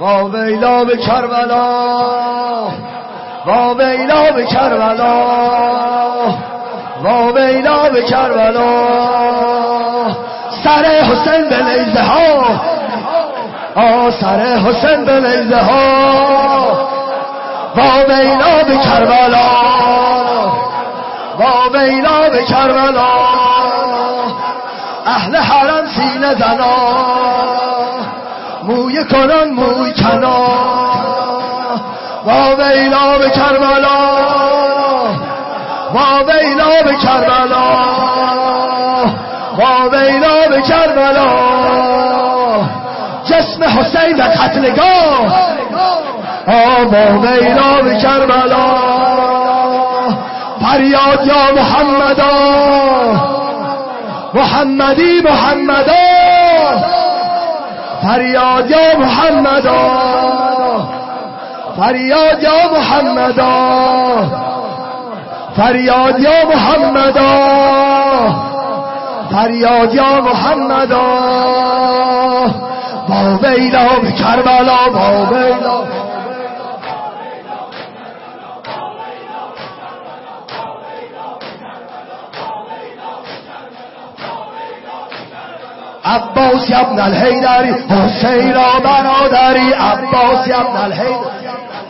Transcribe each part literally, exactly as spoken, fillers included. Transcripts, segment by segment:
وا ویلا به کربلا وا ویلا به کربلا وا ویلا به کربلا سر حسین به نیزه ها آ سر حسین به نیزه ها وا ویلا به کربلا وا ویلا به کربلا اهل حرم سینه زنا موی کنان موی کنا وا ویلا به کربلا وا ویلا به کربلا وا ویلا به کربلا جسم حسین در قتلگاه آ وا ویلا به کربلا فریاد یا محمدا محمدی محمدا فریاد یا محمدا فریاد یا محمدا فریاد یا محمدا فریاد یا محمدا وا ویلا به کربلا وا ویلا عباس ابن الحیدری حسین را برادری عباس ابن الحیدری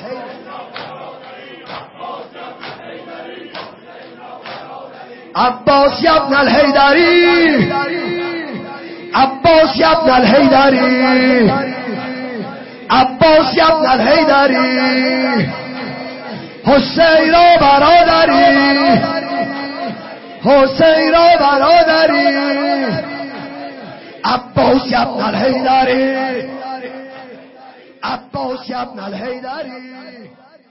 عباس ابن الحیدری عباس ابن الحیدری عباس ابن الحیدری حسین را برادری حسین را برادری عباس ابن الحیدری عباس ابن الحیدری